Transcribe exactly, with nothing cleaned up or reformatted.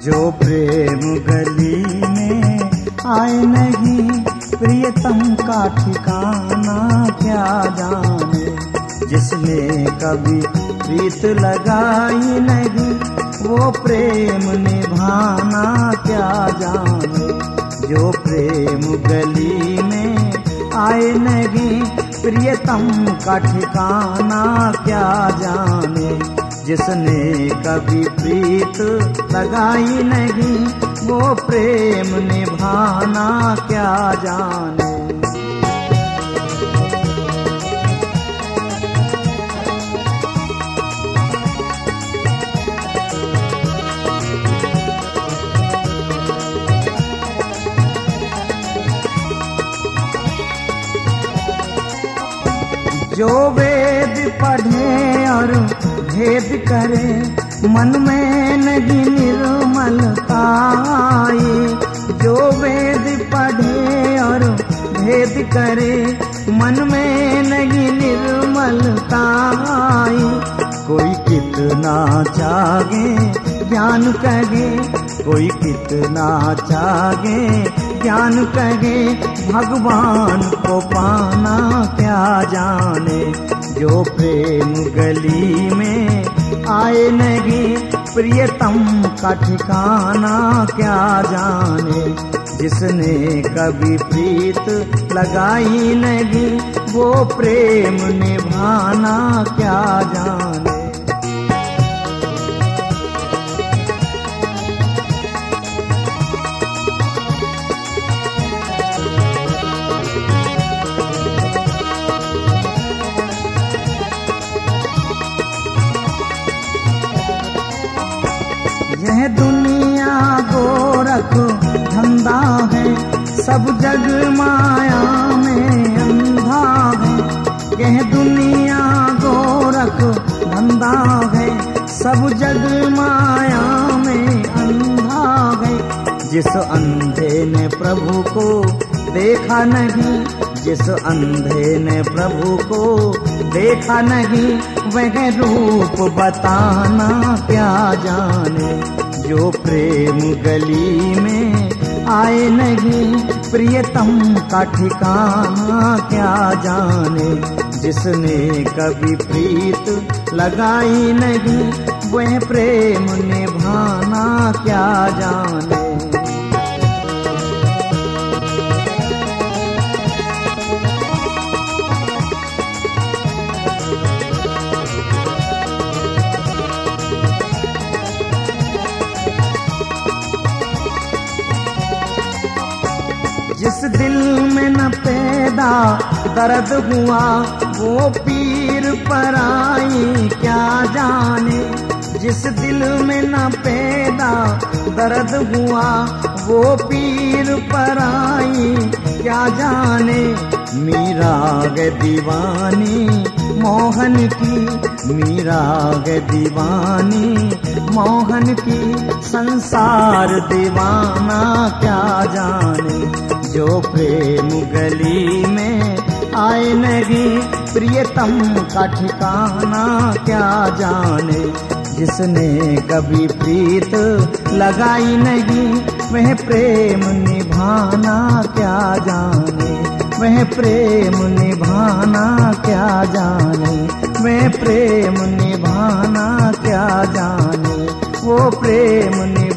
जो प्रेम गली में आए नहीं, प्रियतम का ठिकाना क्या जाने। जिसने कभी प्रीत लगाई नहीं, वो प्रेम निभाना क्या जाने। जो प्रेम गली में आए नहीं, प्रियतम का ठिकाना क्या जाने। जिसने कभी प्रीत लगाई नहीं, वो प्रेम निभाना क्या जाने। जो वेद पढ़े और भेद करे, मन में नहीं निर्मलता आए। जो वेद पढ़े और भेद करे, मन में नहीं निर्मलता आए। कोई कितना चाहे ज्ञान कहे, कोई कितना चाहे ज्ञान कहे, भगवान को पाना क्या जाने। जो प्रेम गली में आए नहीं, प्रियतम का ठिकाना क्या जाने। जिसने कभी प्रीत लगाई नहीं, वो प्रेम निभाना क्या जाने। यह दुनिया गोरख धंधा है, सब जग माया में अंधा है। यह दुनिया गोरख धंधा है, सब जग माया में अंधा है। जिस अंधे ने प्रभु को देखा नहीं, जिस अंधे ने प्रभु को देखा नहीं, वह रूप बताना क्या जाने। जो प्रेम गली में आए नहीं, प्रियतम का ठिकाना क्या जाने। जिसने कभी प्रीत लगाई नहीं, वह प्रेम निभाना क्या जाने। जिस दिल में न पैदा दर्द हुआ, वो पीर पराई क्या जाने। जिस दिल में न पैदा दर्द हुआ, वो पीर पराई क्या जाने। मीरा गे दीवानी मोहन की, मीरा गे दीवानी मोहन की, संसार दीवाना क्या जाने। जो प्रेम गली में आए नहीं, प्रियतम का ठिकाना क्या जाने। जिसने कभी प्रीत लगाई नहीं, वह प्रेम निभाना क्या जाने। वह प्रेम निभाना क्या जाने। वह प्रेम निभाना क्या जाने। वो प्रेम निभाना